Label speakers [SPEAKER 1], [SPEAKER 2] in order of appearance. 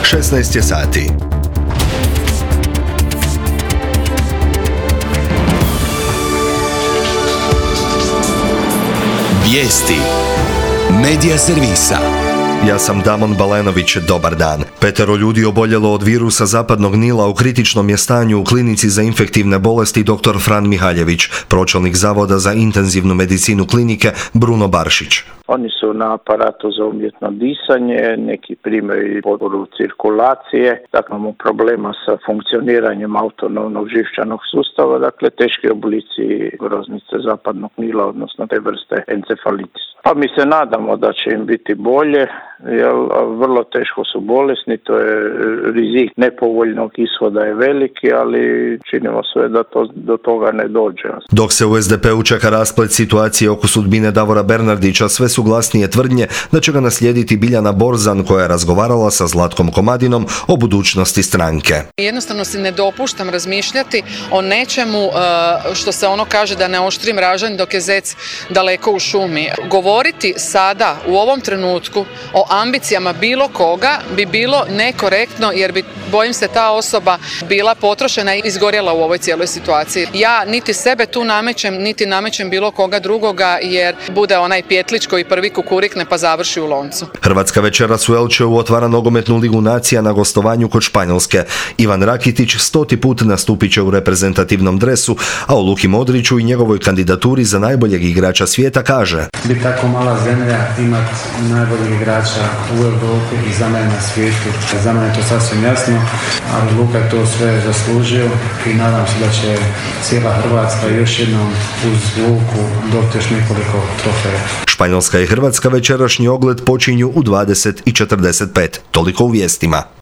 [SPEAKER 1] 16 je sati. Vijesti Medija servisa. Ja sam Damon Balenović, dobar dan. 5 ljudi oboljelo od virusa zapadnog Nila u kritičnom je stanju u klinici za infektivne bolesti dr. Fran Mihaljević, pročelnik Zavoda za intenzivnu medicinu klinike Bruno Baršić.
[SPEAKER 2] Oni su na aparatu za umjetno disanje, neki primaju potporu cirkulacije, dakle imamo problema sa funkcioniranjem autonomnog živčanog sustava, dakle teški oblici groznice zapadnog Nila, odnosno te vrste encefalitisa. Pa mi se nadamo da će im biti bolje, jer vrlo teško su bolesni, to je rizik nepovoljnog ishoda je veliki, ali činimo sve da do toga ne dođe.
[SPEAKER 1] Dok se u SDP-u čeka rasplet situacije oko sudbine Davora Bernardića, sve su glasnije tvrdnje da će ga naslijediti Biljana Borzan, koja je razgovarala sa Zlatkom Komadinom o budućnosti stranke.
[SPEAKER 3] Jednostavno si ne dopuštam razmišljati o nečemu što se ono kaže da ne oštrim ražanj dok je zec daleko u šumi. Govoriti sada u ovom trenutku o ambicijama bilo koga bi bilo nekorektno, jer bi, bojim se, ta osoba bila potrošena i izgorjela u ovoj cijeloj situaciji. Ja niti sebe tu namećem, niti namećem bilo koga drugoga, jer bude onaj pjetlić koji prvi kukurikne pa završi u loncu.
[SPEAKER 1] Hrvatska večeras u Elčeu otvara nogometnu ligu nacija na gostovanju kod Španjolske. Ivan Rakitić 100. put nastupit će u reprezentativnom dresu, a o Luki Modriću i njegovoj kandidaturi za najboljeg igrača svijeta kaže:
[SPEAKER 4] Biti tako mala zemlja, imati najboljeg igrača u Europi i za mene na svijetu. Za mene je to sasvim jasno, ali Luka je to sve zaslužio i nadam se da će cijela Hrvatska još jednom uz Luku dobiti još nekoliko trofeja.
[SPEAKER 1] Španjolska i Hrvatska večerašnji ogled počinju u 20:45. Toliko u vijestima.